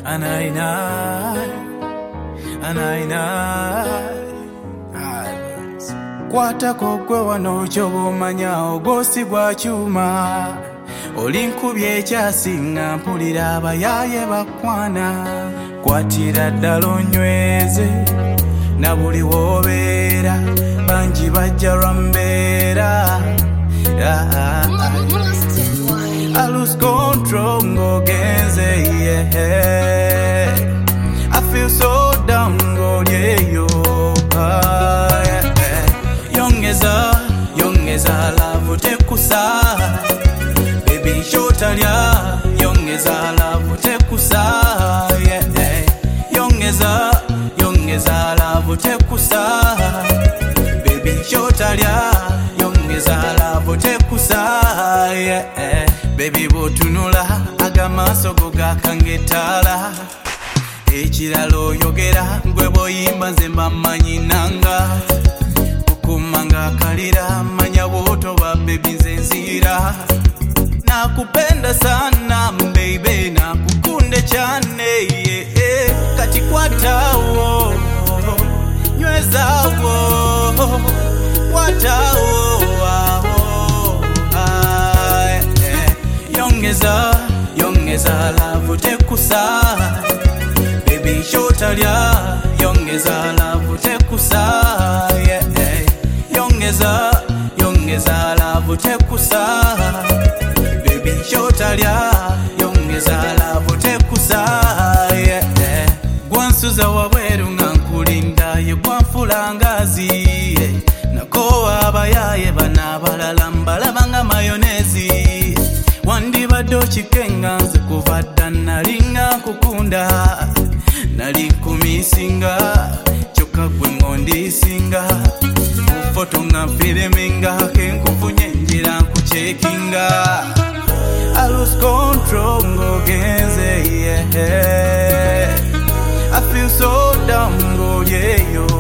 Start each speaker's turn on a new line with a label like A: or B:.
A: Kwata kokwe wano kyobumanya ogosi gwa kyuma olinkubye ekyasinga mpulira abayaye bakwana kwatira ddala onyweze na buli wobeera bangi bajja lwambeera I lose control ngogenze I feel so down ngoyeyo Yongeza love tekusa Baby shotalya Yongeza love tekusa Yongeza love tekusa Baby shotalya Yongeza love tekusa Baby botunula agamaso go gakangetala Ekiralo yogera gwe boyimba nze mbamanyi nanga Kumanga kalira manya woto wa baby nzenzira nakupenda sana baby nakukunde chane kati kwatawo nywezawo kwatawo yongeza love tekusa baby shotalya yongeza love tekusa Yongeza love tekusa Baby shotalya Yongeza love tekusa Gwansuza wabweru nga nkulinda ye gwanfula ngazi Nakowa abayaye bana balala mbalabanga mayonezi Wandibadde okikenga nze kuva dda nalinga kukunda nali nkumisinga kyokka gwe ngondisinga Foto nga filminga kenkufunye njira nkuchekinga I lose control ngogenze I feel so down ngoyeyo